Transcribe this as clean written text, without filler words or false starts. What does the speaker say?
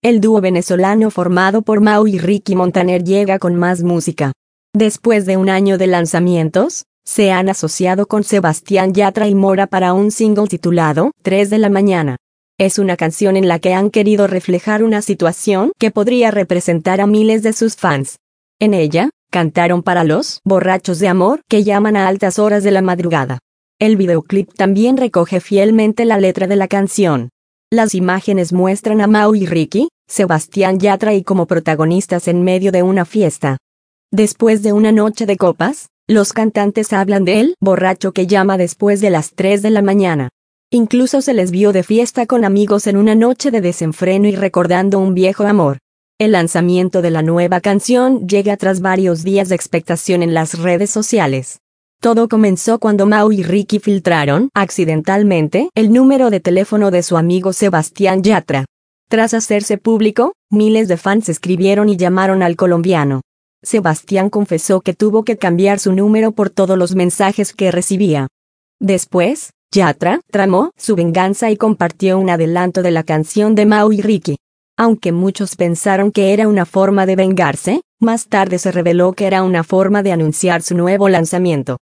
el dúo venezolano formado por Mau y Ricky Montaner llega con más música. Después de un año de lanzamientos, se han asociado con Sebastián Yatra y Mora para un single titulado 3 de la mañana. Es una canción en la que han querido reflejar una situación que podría representar a miles de sus fans. En ella, cantaron para los borrachos de amor que llaman a altas horas de la madrugada. El videoclip también recoge fielmente la letra de la canción. Las imágenes muestran a Mau y Ricky, Sebastián Yatra y como protagonistas en medio de una fiesta. Después de una noche de copas, los cantantes hablan del borracho que llama después de las 3 de la mañana. Incluso se les vio de fiesta con amigos en una noche de desenfreno y recordando un viejo amor. El lanzamiento de la nueva canción llega tras varios días de expectación en las redes sociales. Todo comenzó cuando Mau y Ricky filtraron, accidentalmente, el número de teléfono de su amigo Sebastián Yatra. Tras hacerse público, miles de fans escribieron y llamaron al colombiano. Sebastián confesó que tuvo que cambiar su número por todos los mensajes que recibía. Después, Yatra tramó su venganza y compartió un adelanto de la canción de Mau y Ricky. Aunque muchos pensaron que era una forma de vengarse, más tarde se reveló que era una forma de anunciar su nuevo lanzamiento.